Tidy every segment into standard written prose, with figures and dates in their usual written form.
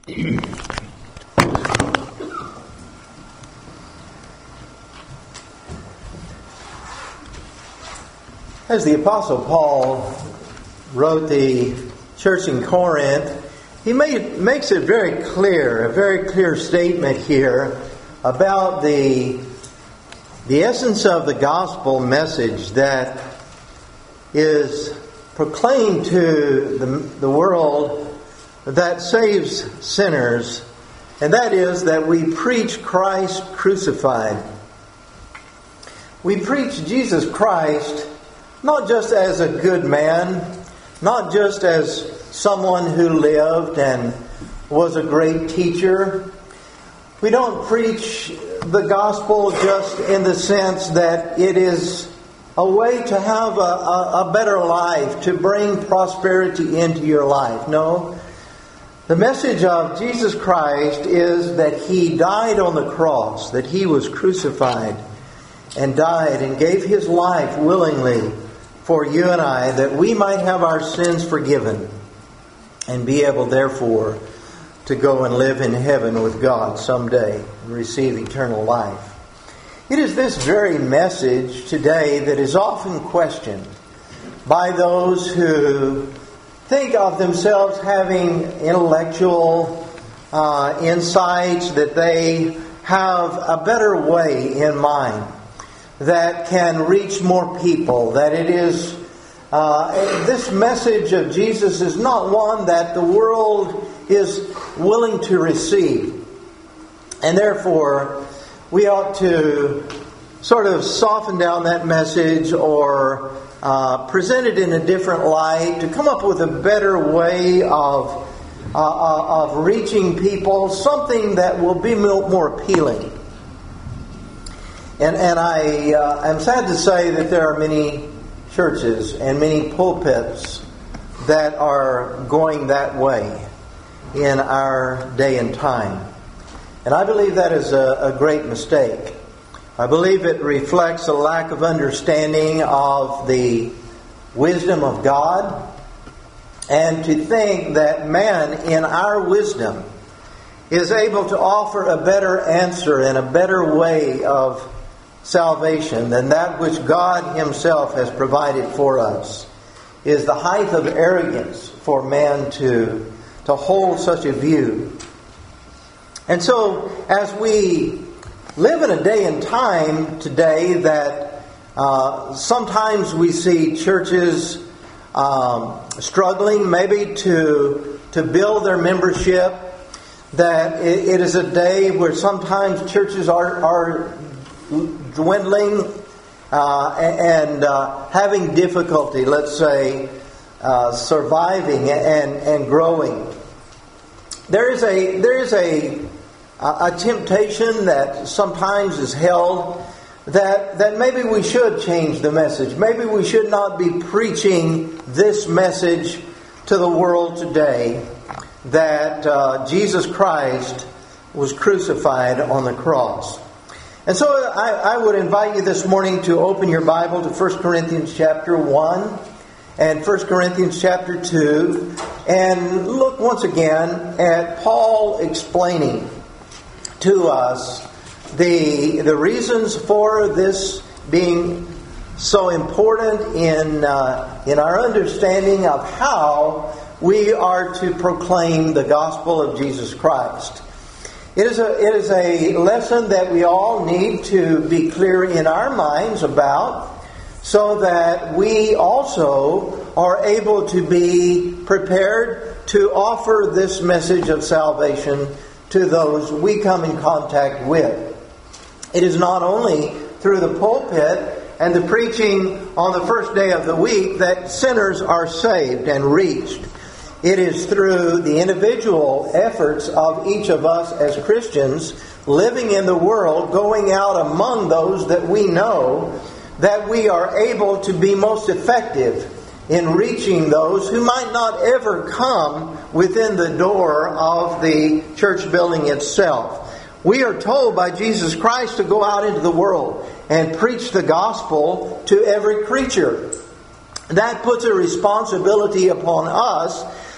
As the Apostle Paul wrote the church in Corinth, he makes it very clear, a very clear statement here about the essence of the gospel message that is proclaimed to the world that saves sinners, and that is that we preach Christ crucified. We preach Jesus Christ not just as a good man, not just as someone who lived and was a great teacher. We don't preach the gospel just in the sense that it is a way to have a better life, to bring prosperity into your life. No. The message of Jesus Christ is that He died on the cross, that He was crucified and died and gave His life willingly for you and I, that we might have our sins forgiven and be able, therefore, to go and live in heaven with God someday and receive eternal life. It is this very message today that is often questioned by those who think of themselves having intellectual insights, that they have a better way in mind that can reach more people, that it is this message of Jesus is not one that the world is willing to receive. And therefore, we ought to sort of soften down that message or present it in a different light, to come up with a better way of reaching people, something that will be more appealing. And I am sad to say that there are many churches and many pulpits that are going that way in our day and time. And I believe that is a great mistake. I believe it reflects a lack of understanding of the wisdom of God, and to think that man in our wisdom is able to offer a better answer and a better way of salvation than that which God Himself has provided for us is the height of arrogance for man to hold such a view. And so, as we live in a day and time today that sometimes we see churches struggling maybe to build their membership, that it is a day where sometimes churches are dwindling and having difficulty, let's say, surviving and growing. There is a temptation that sometimes is held that maybe we should change the message. Maybe we should not be preaching this message to the world today, that Jesus Christ was crucified on the cross. And so I would invite you this morning to open your Bible to 1 Corinthians chapter 1 and 1 Corinthians chapter 2, and look once again at Paul explaining to us the reasons for this being so important in our understanding of how we are to proclaim the gospel of Jesus Christ. It is a lesson that we all need to be clear in our minds about, so that we also are able to be prepared to offer this message of salvation to those we come in contact with. It is not only through the pulpit and the preaching on the first day of the week that sinners are saved and reached. It is through the individual efforts of each of us as Christians living in the world, going out among those that we know, that we are able to be most effective in reaching those who might not ever come within the door of the church building itself. We are told by Jesus Christ to go out into the world and preach the gospel to every creature. That puts a responsibility upon us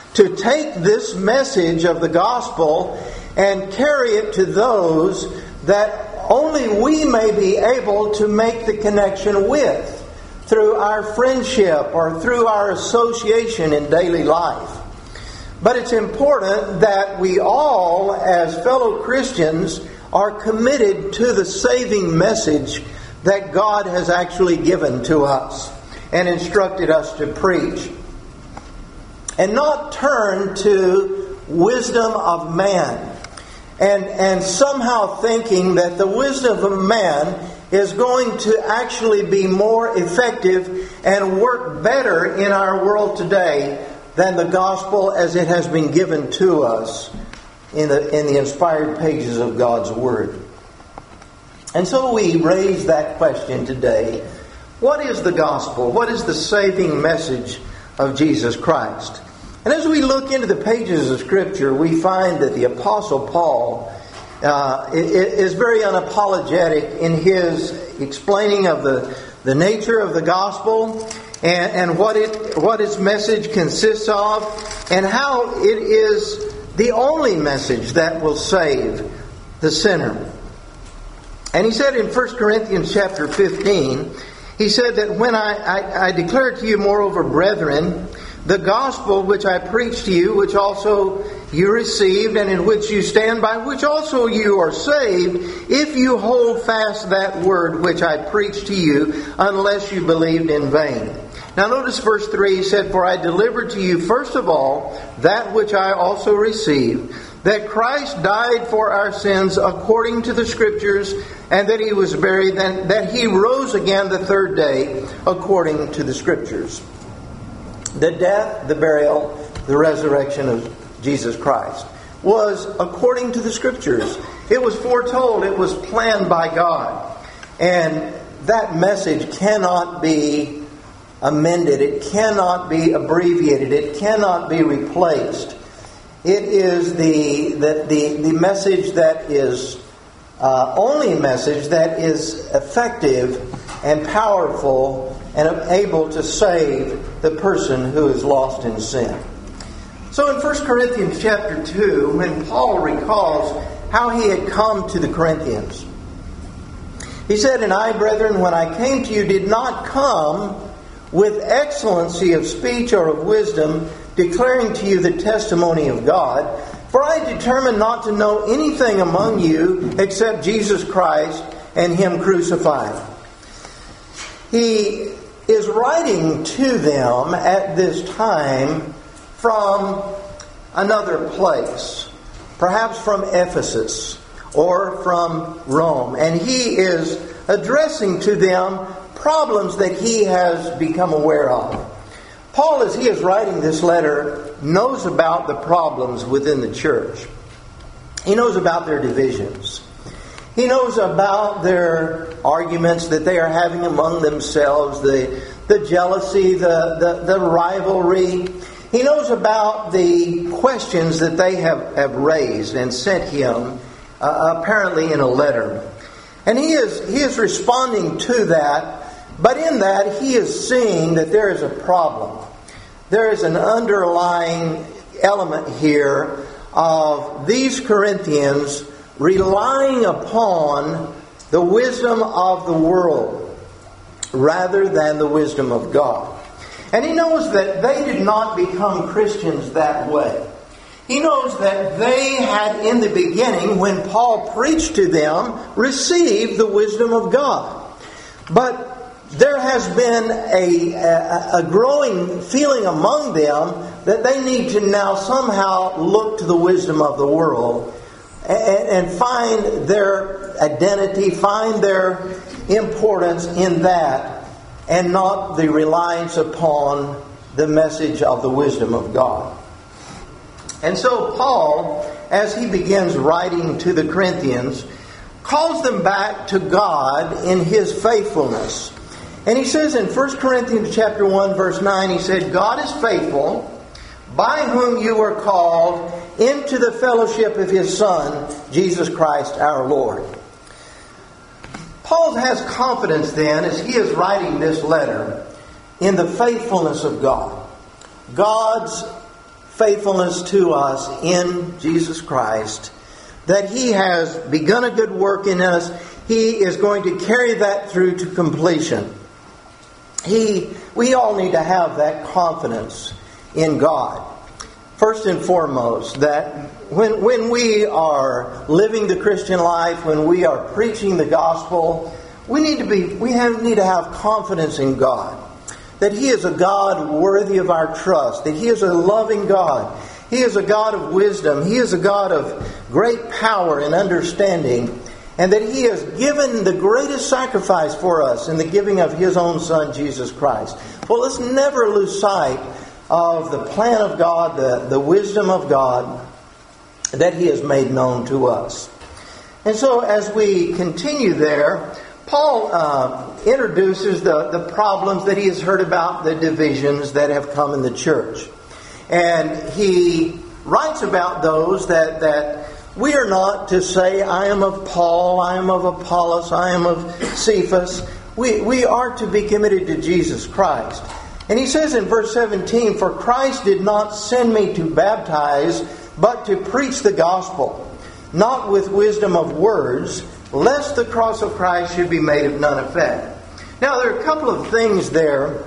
to take this message of the gospel and carry it to those that only we may be able to make the connection with through our friendship or through our association in daily life. But it's important that we all, as fellow Christians, are committed to the saving message that God has actually given to us and instructed us to preach. And not turn to wisdom of man. And somehow thinking that the wisdom of man is going to actually be more effective and work better in our world today than the gospel as it has been given to us in the inspired pages of God's Word. And so we raise that question today. What is the gospel? What is the saving message of Jesus Christ? And as we look into the pages of Scripture, we find that the Apostle Paul is very unapologetic in his explaining of the nature of the gospel and what its message consists of, and how it is the only message that will save the sinner. And he said in 1 Corinthians chapter 15, he said that when I declare to you, moreover, brethren, the gospel which I preached to you, which also you received, and in which you stand, by which also you are saved, if you hold fast that word which I preached to you, unless you believed in vain. Now notice verse 3, he said, For I delivered to you first of all that which I also received, that Christ died for our sins according to the Scriptures, and that He was buried, and that He rose again the third day according to the Scriptures. The death, the burial, the resurrection of Jesus Christ was according to the Scriptures. It was foretold. It was planned by God. And that message cannot be amended. It cannot be abbreviated. It cannot be replaced. It is the message that is only message that is effective and powerful and able to save the person who is lost in sin. So in 1 Corinthians chapter 2, when Paul recalls how he had come to the Corinthians, he said, And I, brethren, when I came to you, did not come with excellency of speech or of wisdom, declaring to you the testimony of God. For I determined not to know anything among you except Jesus Christ and Him crucified. He is writing to them at this time from another place, perhaps from Ephesus or from Rome. And he is addressing to them problems that he has become aware of. Paul, as he is writing this letter, knows about the problems within the church. He knows about their divisions. He knows about their arguments that they are having among themselves, the jealousy, the rivalry. He knows about the questions that they have raised and sent him, apparently in a letter. And he is responding to that, but in that he is seeing that there is a problem. There is an underlying element here of these Corinthians relying upon the wisdom of the world rather than the wisdom of God. And he knows that they did not become Christians that way. He knows that they had in the beginning, when Paul preached to them, received the wisdom of God. But there has been a growing feeling among them that they need to now somehow look to the wisdom of the world and find their identity, find their importance in that, and not the reliance upon the message of the wisdom of God. And so Paul, as he begins writing to the Corinthians, calls them back to God in His faithfulness. And he says in 1 Corinthians chapter 1, verse 9, he said, God is faithful, by whom you were called into the fellowship of His Son, Jesus Christ our Lord. Paul has confidence then, as he is writing this letter, in the faithfulness of God. God's faithfulness to us in Jesus Christ, that He has begun a good work in us. He is going to carry that through to completion. We all need to have that confidence in God. First and foremost, that when we are living the Christian life, when we are preaching the gospel, we need to have confidence in God. That He is a God worthy of our trust. That He is a loving God. He is a God of wisdom. He is a God of great power and understanding. And that He has given the greatest sacrifice for us in the giving of His own Son, Jesus Christ. Well, let's never lose sight of the plan of God, the wisdom of God that He has made known to us. And so as we continue there, Paul introduces the problems that he has heard about, the divisions that have come in the church. And he writes about those that we are not to say, I am of Paul, I am of Apollos, I am of Cephas. We are to be committed to Jesus Christ. And he says in verse 17, for Christ did not send me to baptize, but to preach the gospel, not with wisdom of words, lest the cross of Christ should be made of none effect. Now, there are a couple of things there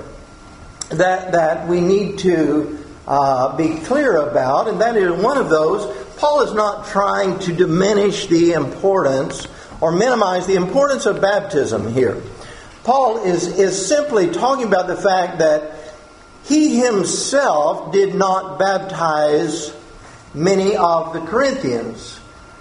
that we need to be clear about, and that is one of those. Paul is not trying to diminish the importance or minimize the importance of baptism here. Paul is simply talking about the fact that he himself did not baptize many of the Corinthians.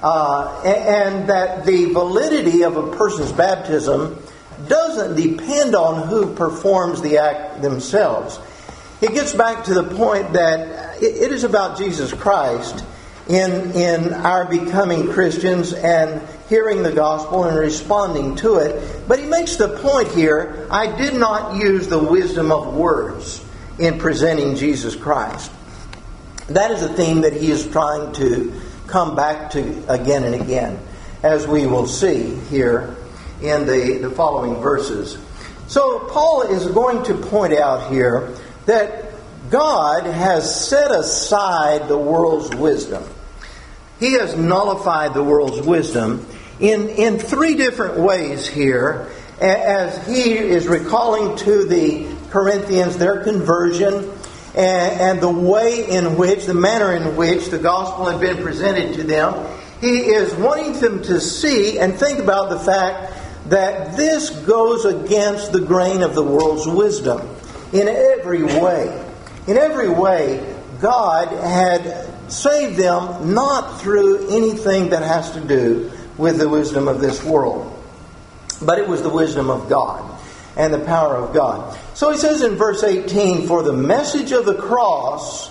And that the validity of a person's baptism doesn't depend on who performs the act themselves. It gets back to the point that it is about Jesus Christ in our becoming Christians and hearing the gospel and responding to it. But he makes the point here, I did not use the wisdom of words in presenting Jesus Christ. That is a theme that he is trying to come back to again and again, as we will see here in the following verses. So Paul is going to point out here that God has set aside the world's wisdom. He has nullified the world's wisdom in three different ways here, as he is recalling to the Corinthians their conversion and the way in which, the manner in which the gospel had been presented to them. He is wanting them to see and think about the fact that this goes against the grain of the world's wisdom in every way. In every way, God had saved them not through anything that has to do with the wisdom of this world, but it was the wisdom of God and the power of God. So he says in verse 18, for the message of the cross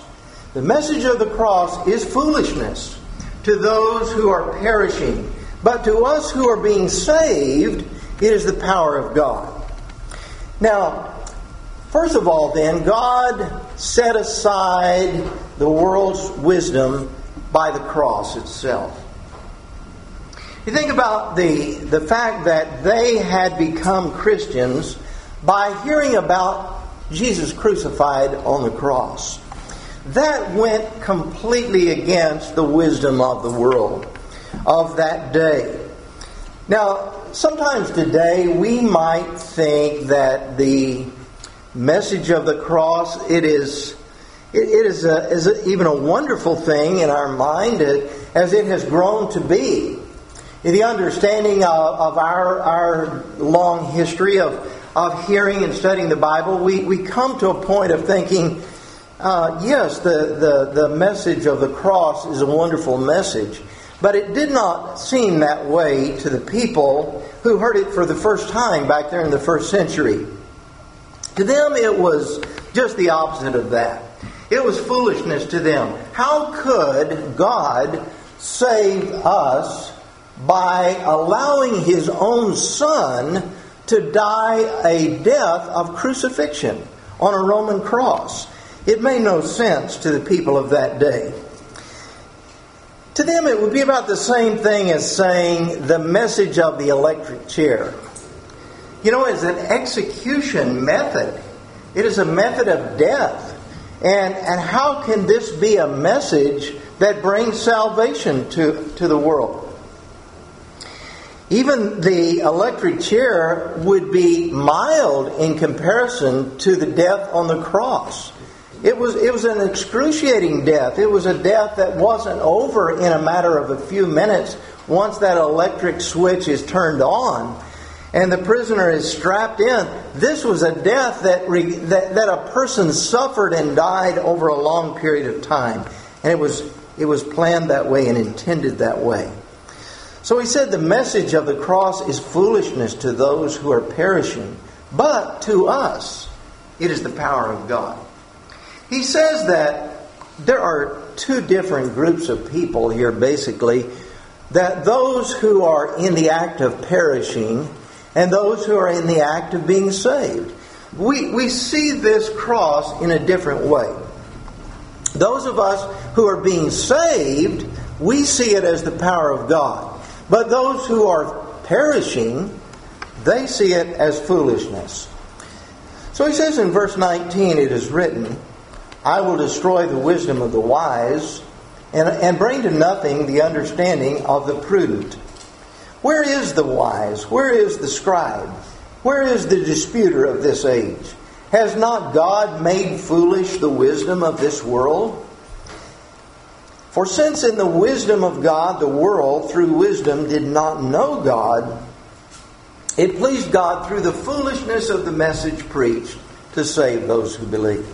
is foolishness to those who are perishing, but to us who are being saved, it is the power of God. Now, first of all then, God set aside the world's wisdom by the cross itself. You think about the fact that they had become Christians by hearing about Jesus crucified on the cross. That went completely against the wisdom of the world of that day. Now, sometimes today we might think that the message of the cross, it is even a wonderful thing in our mind as it has grown to be. In the understanding of our long history of hearing and studying the Bible, we come to a point of thinking, yes, the message of the cross is a wonderful message. But it did not seem that way to the people who heard it for the first time back there in the first century. To them, it was just the opposite of that. It was foolishness to them. How could God save us by allowing His own Son to die a death of crucifixion on a Roman cross? It made no sense to the people of that day. To them, it would be about the same thing as saying the message of the electric chair. You know, it's an execution method. It is a method of death. And how can this be a message that brings salvation to the world? Even the electric chair would be mild in comparison to the death on the cross. It was an excruciating death. It was a death that wasn't over in a matter of a few minutes once that electric switch is turned on and the prisoner is strapped in. This was a death that a person suffered and died over a long period of time. And it was planned that way and intended that way. So he said the message of the cross is foolishness to those who are perishing, but to us it is the power of God. He says that there are two different groups of people here, basically, that those who are in the act of perishing and those who are in the act of being saved. We see this cross in a different way. Those of us who are being saved, we see it as the power of God. But those who are perishing, they see it as foolishness. So he says in verse 19, it is written, I will destroy the wisdom of the wise and bring to nothing the understanding of the prudent. Where is the wise? Where is the scribe? Where is the disputer of this age? Has not God made foolish the wisdom of this world? For since in the wisdom of God the world through wisdom did not know God, it pleased God through the foolishness of the message preached to save those who believe.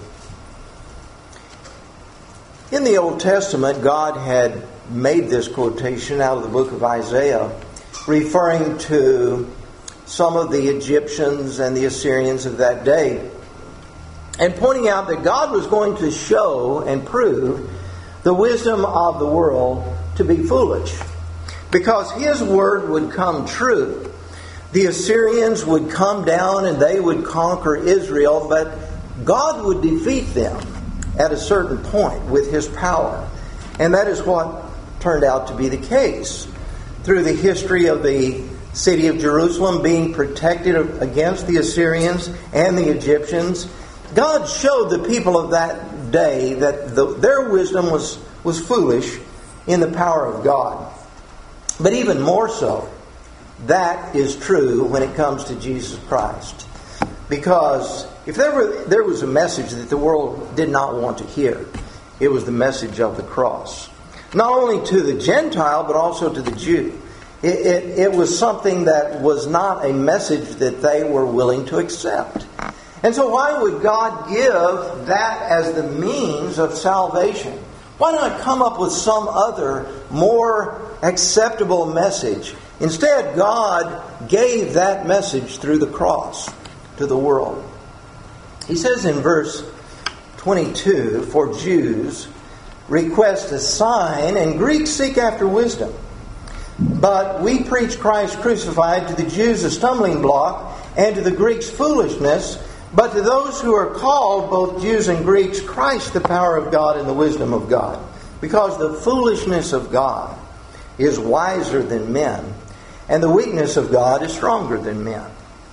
In the Old Testament, God had made this quotation out of the book of Isaiah, referring to some of the Egyptians and the Assyrians of that day, and pointing out that God was going to show and prove the wisdom of the world to be foolish, because His word would come true. The Assyrians would come down and they would conquer Israel, but God would defeat them at a certain point with His power. And that is what turned out to be the case. Through the history of the city of Jerusalem being protected against the Assyrians and the Egyptians, God showed the people of that day that their wisdom was foolish in the power of God. But even more so, that is true when it comes to Jesus Christ. Because if there was a message that the world did not want to hear, it was the message of the cross. Not only to the Gentile, but also to the Jew. It was something that was not a message that they were willing to accept. And so why would God give that as the means of salvation? Why not come up with some other, more acceptable message? Instead, God gave that message through the cross to the world. He says in verse 22, for Jews request a sign and Greeks seek after wisdom. But we preach Christ crucified, to the Jews a stumbling block, and to the Greeks foolishness, but to those who are called, both Jews and Greeks, Christ the power of God and the wisdom of God. Because the foolishness of God is wiser than men, and the weakness of God is stronger than men.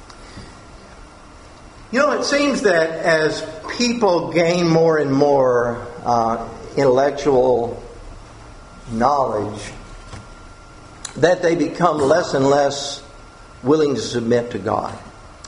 You know, it seems that as people gain more and more intellectual knowledge, that they become less and less willing to submit to God.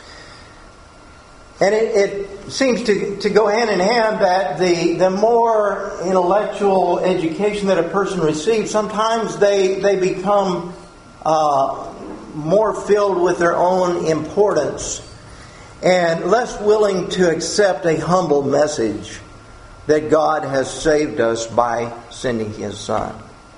And it seems to go hand in hand that the more intellectual education that a person receives, sometimes they become more filled with their own importance and less willing to accept a humble message that God has saved us by sending His Son.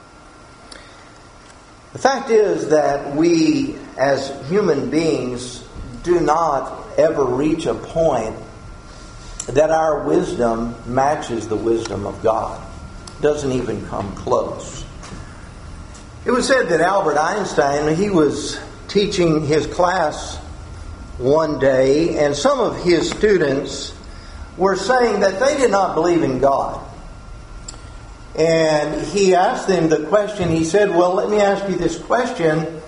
The fact is that we, as human beings, do not ever reach a point that our wisdom matches the wisdom of God. It doesn't even come close. It was said that Albert Einstein, he was teaching his class one day, and some of his students were saying that they did not believe in God. And he asked them the question, he said, well, let me ask you this question.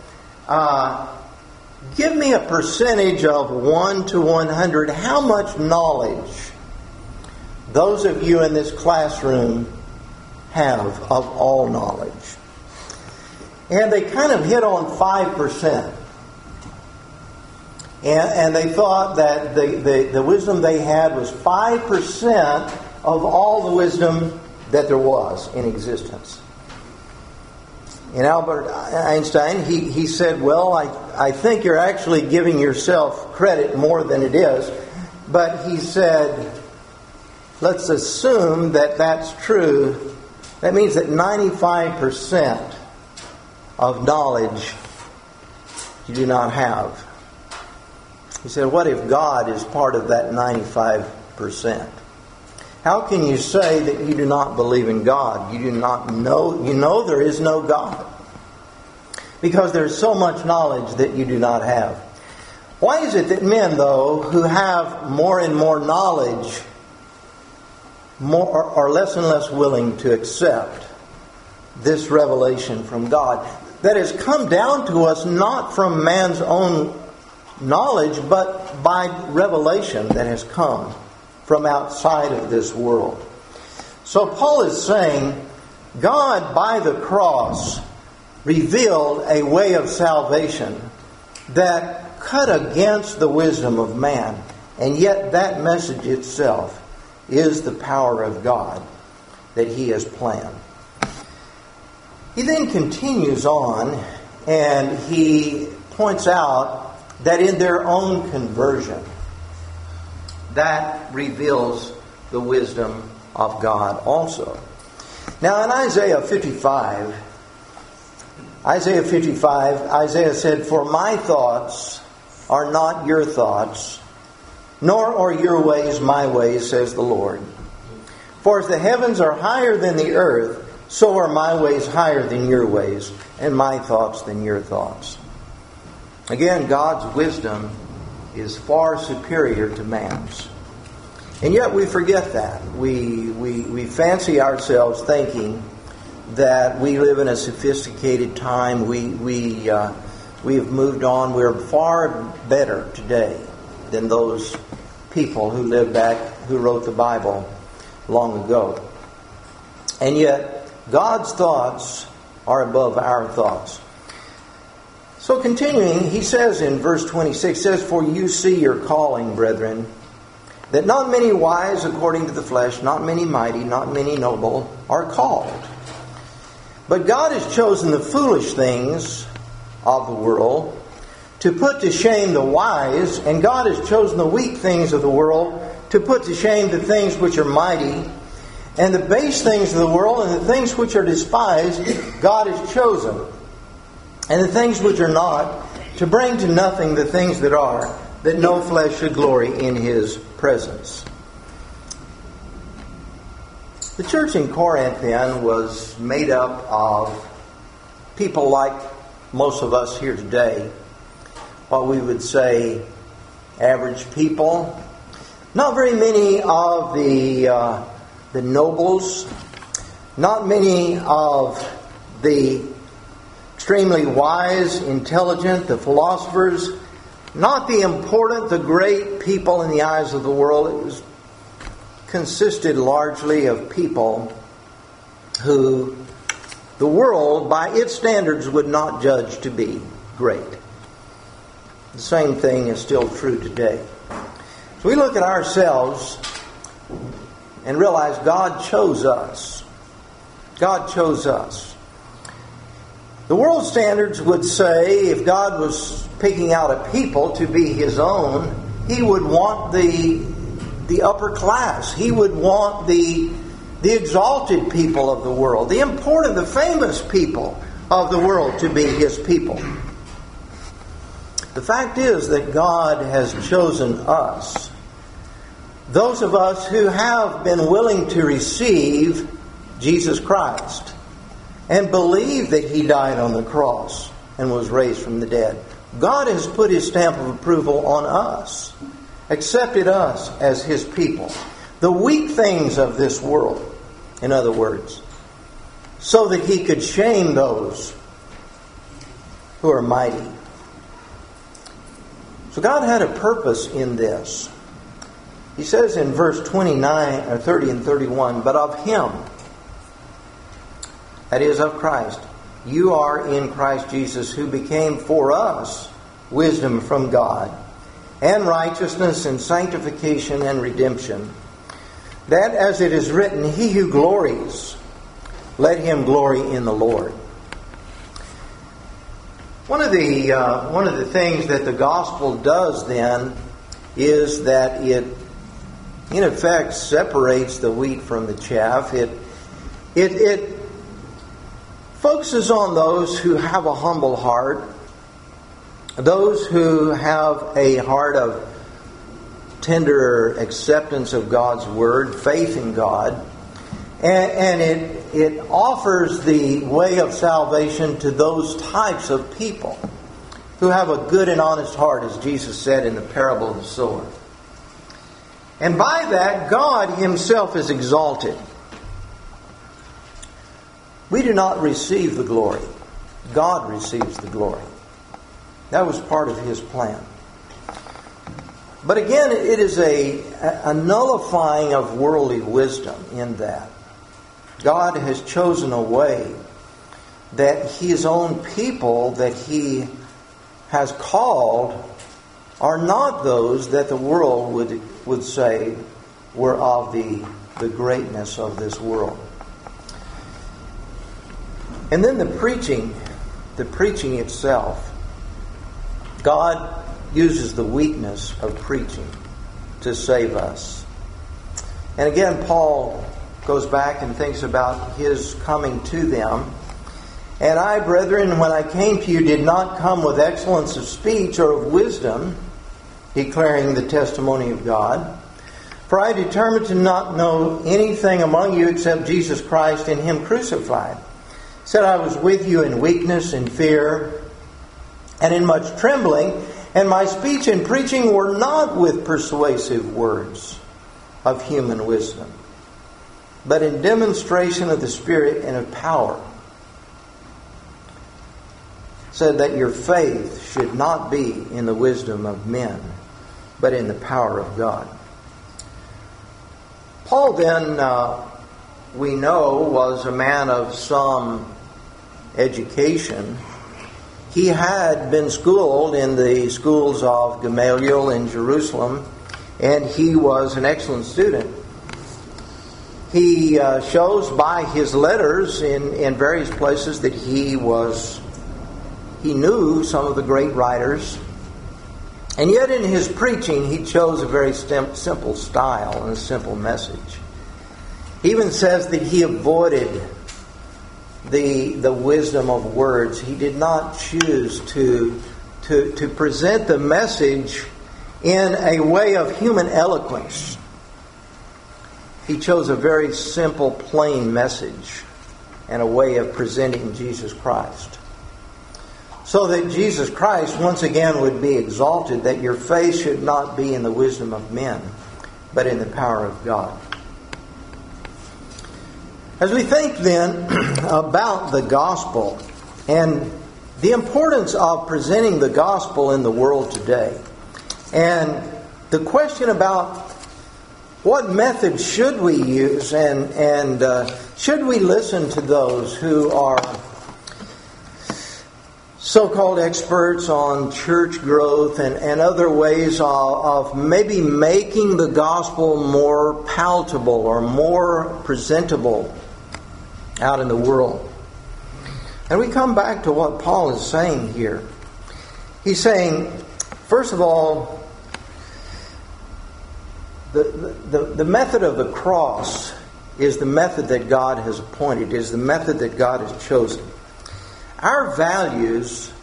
Give me a percentage of 1 to 100. How much knowledge those of you in this classroom have of all knowledge. And they kind of hit on 5%. And they thought that the wisdom they had was 5% of all the wisdom that there was in existence. And Albert Einstein, he said, well, I think you're actually giving yourself credit more than it is. But he said, let's assume that that's true. That means that 95% of knowledge you do not have. He said, what if God is part of that 95%? How can you say that you do not believe in God? You do not know, you know there is no God. Because there's so much knowledge that you do not have. Why is it that men, though, who have more and more knowledge, are less and less willing to accept this revelation from God that has come down to us not from man's own knowledge, but by revelation that has come from outside of this world? So Paul is saying, God by the cross revealed a way of salvation that cut against the wisdom of man, and yet that message itself is the power of God that He has planned. He then continues on and he points out that in their own conversion, that reveals the wisdom of God also. Now in Isaiah 55, Isaiah said, "For my thoughts are not your thoughts, nor are your ways my ways, says the Lord. For as the heavens are higher than the earth, so are my ways higher than your ways, and my thoughts than your thoughts." Again, God's wisdom is far superior to man's. And yet we forget that. We fancy ourselves thinking that we live in a sophisticated time. We have moved on. We're far better today than those people who lived back, who wrote the Bible long ago. And yet, God's thoughts are above our thoughts. So continuing, he says in verse 26, says, "For you see your calling, brethren, that not many wise according to the flesh, not many mighty, not many noble are called. But God has chosen the foolish things of the world to put to shame the wise, and God has chosen the weak things of the world to put to shame the things which are mighty, and the base things of the world and the things which are despised God has chosen, and the things which are not, to bring to nothing the things that are, that no flesh should glory in His presence." The church in Corinth then was made up of people like most of us here today, what we would say average people. Not very many of the nobles, not many of the extremely wise, intelligent, the philosophers, not the important, the great people in the eyes of the world. It was consisted largely of people who the world, by its standards, would not judge to be great. The same thing is still true today. So we look at ourselves and realize God chose us. God chose us. The world standards would say if God was picking out a people to be His own, He would want the upper class. He would want the exalted people of the world, the important, the famous people of the world to be His people. The fact is that God has chosen us, those of us who have been willing to receive Jesus Christ and believe that He died on the cross and was raised from the dead. God has put His stamp of approval on us, accepted us as His people, the weak things of this world, in other words, so that He could shame those who are mighty. So God had a purpose in this. He says in verse 29 or 30 and 31, "But of Him," that is, of Christ, "you are in Christ Jesus, who became for us wisdom from God, and righteousness and sanctification and redemption, that as it is written, He who glories, let him glory in the Lord." One of the things that the gospel does then is that it, in effect, separates the wheat from the chaff. It focuses on those who have a humble heart, those who have a heart of tender acceptance of God's Word, faith in God, and it offers the way of salvation to those types of people who have a good and honest heart, as Jesus said in the parable of the sower. And by that, God Himself is exalted. We do not receive the glory. God receives the glory. That was part of His plan. But again, it is a nullifying of worldly wisdom in that God has chosen a way that His own people that He has called are not those that the world would say were of the greatness of this world. And then the preaching itself. God uses the weakness of preaching to save us. And again, Paul goes back and thinks about his coming to them. "And I, brethren, when I came to you, did not come with excellence of speech or of wisdom, declaring the testimony of God. For I determined to not know anything among you except Jesus Christ and Him crucified. Said I was with you in weakness and fear and in much trembling, and my speech and preaching were not with persuasive words of human wisdom, but in demonstration of the Spirit and of power. Said that your faith should not be in the wisdom of men, but in the power of God." Paul then, we know, was a man of some education. He had been schooled in the schools of Gamaliel in Jerusalem, and he was an excellent student. He shows by his letters in various places that he knew some of the great writers. And yet in his preaching, he chose a very simple style and a simple message. He even says that he avoided the wisdom of words. He did not choose to present the message in a way of human eloquence. He chose a very simple, plain message and a way of presenting Jesus Christ. So that Jesus Christ once again would be exalted, that your faith should not be in the wisdom of men, but in the power of God. As we think then about the gospel and the importance of presenting the gospel in the world today, and the question about what methods should we use, and should we listen to those who are so-called experts on church growth and other ways of maybe making the gospel more palatable or more presentable out in the world. And we come back to what Paul is saying here. He's saying, first of all, the method of the cross is the method that God has appointed, is the method that God has chosen. Our values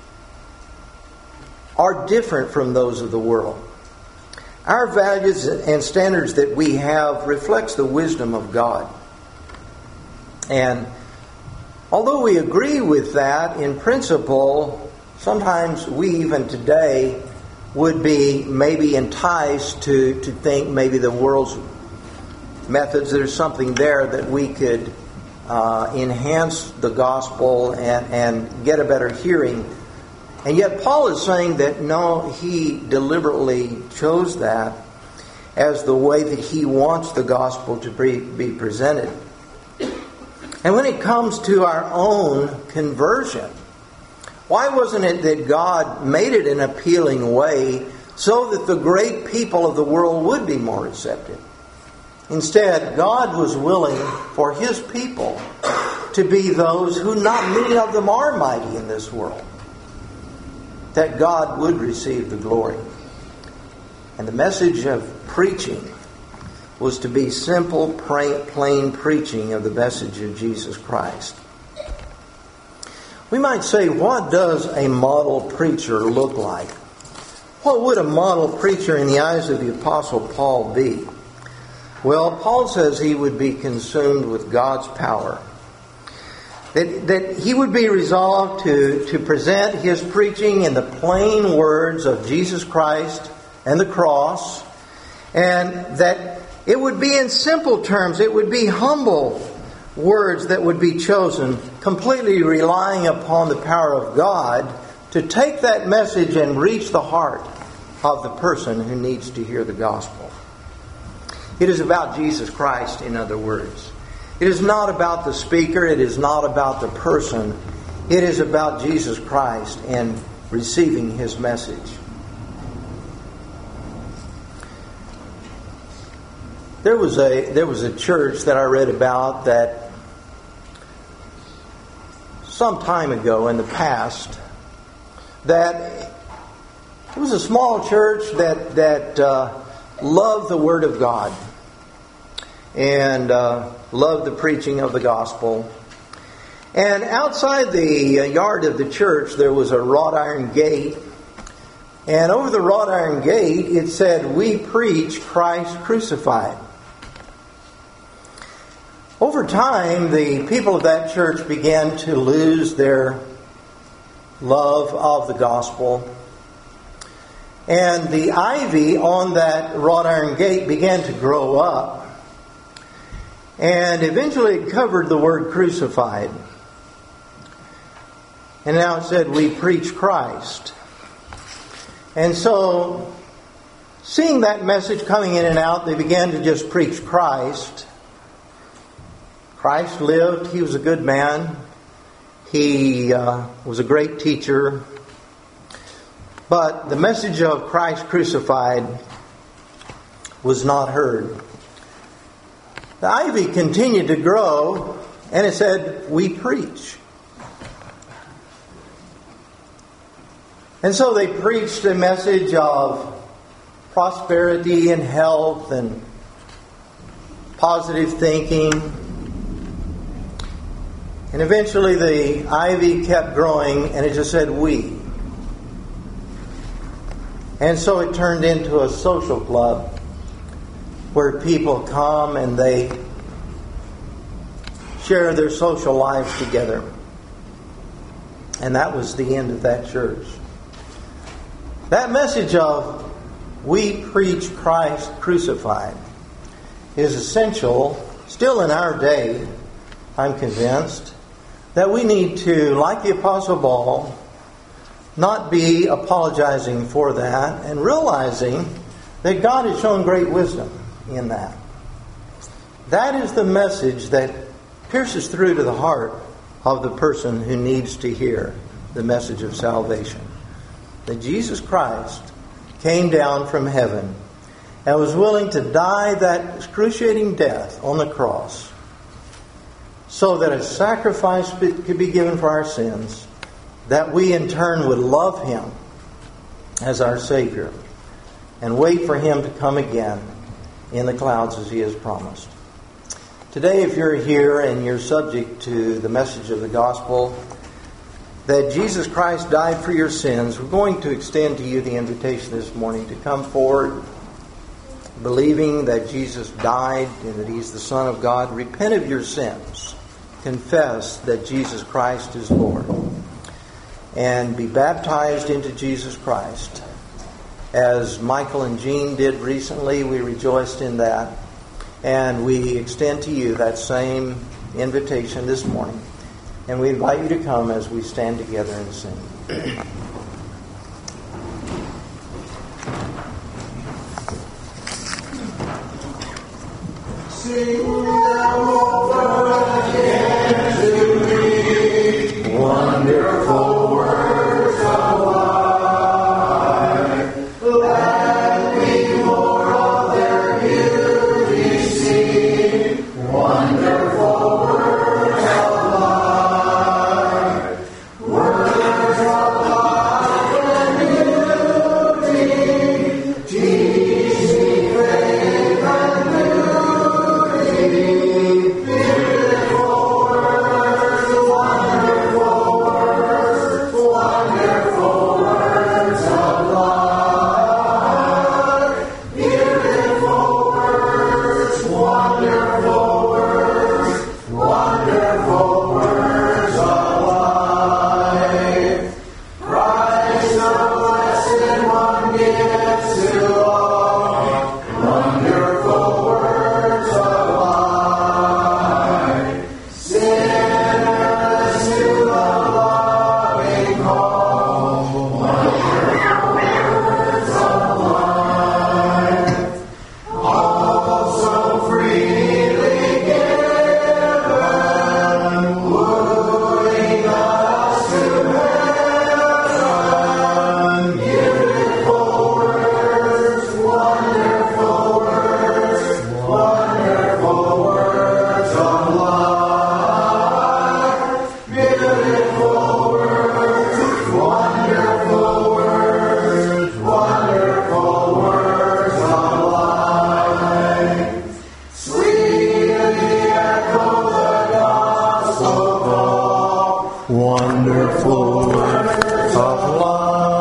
are different from those of the world. Our values and standards that we have reflects the wisdom of God. And although we agree with that in principle, sometimes we even today would be maybe enticed to think maybe the world's methods, there's something there that we could enhance the gospel and get a better hearing. And yet Paul is saying that no, he deliberately chose that. as the way that He wants the gospel to be presented. And when it comes to our own conversion, why wasn't it that God made it an appealing way so that the great people of the world would be more receptive? Instead, God was willing for His people to be those who not many of them are mighty in this world, that God would receive the glory. And the message of preaching was to be simple, plain preaching of the message of Jesus Christ. We might say, what does a model preacher look like? What would a model preacher in the eyes of the Apostle Paul be? Well, Paul says he would be consumed with God's power. That he would be resolved to present his preaching in the plain words of Jesus Christ and the cross, and that it would be in simple terms, it would be humble words that would be chosen, completely relying upon the power of God to take that message and reach the heart of the person who needs to hear the gospel. It is about Jesus Christ, in other words. It is not about the speaker. It is not about the person. It is about Jesus Christ and receiving His message. There was a church that I read about that some time ago in the past, that it was a small church that loved the Word of God and loved the preaching of the gospel. And outside the yard of the church there was a wrought iron gate. And over the wrought iron gate it said, "We preach Christ crucified." Over time, the people of that church began to lose their love of the gospel. And the ivy on that wrought iron gate began to grow up. And eventually it covered the word crucified. And now it said, "We preach Christ." And so, seeing that message coming in and out, they began to just preach Christ. Christ lived. He was a good man. He was a great teacher. But the message of Christ crucified was not heard. The ivy continued to grow, and it said, "We preach." And so they preached a message of prosperity and health and positive thinking. And eventually the ivy kept growing, and it just said, "We." And so it turned into a social club where people come and they share their social lives together. And that was the end of that church. That message of "We preach Christ crucified" is essential still in our day, I'm convinced, that we need to, like the Apostle Paul, not be apologizing for that and realizing that God has shown great wisdom in that. That is the message that pierces through to the heart of the person who needs to hear the message of salvation. That Jesus Christ came down from heaven and was willing to die that excruciating death on the cross so that a sacrifice could be given for our sins, that we in turn would love Him as our Savior and wait for Him to come again in the clouds as He has promised. Today, if you're here and you're subject to the message of the gospel, that Jesus Christ died for your sins, we're going to extend to you the invitation this morning to come forward, believing that Jesus died and that He's the Son of God. Repent of your sins. Confess that Jesus Christ is Lord. And be baptized into Jesus Christ. As Michael and Jean did recently, we rejoiced in that. And we extend to you that same invitation this morning. And we invite you to come as we stand together and sing. sing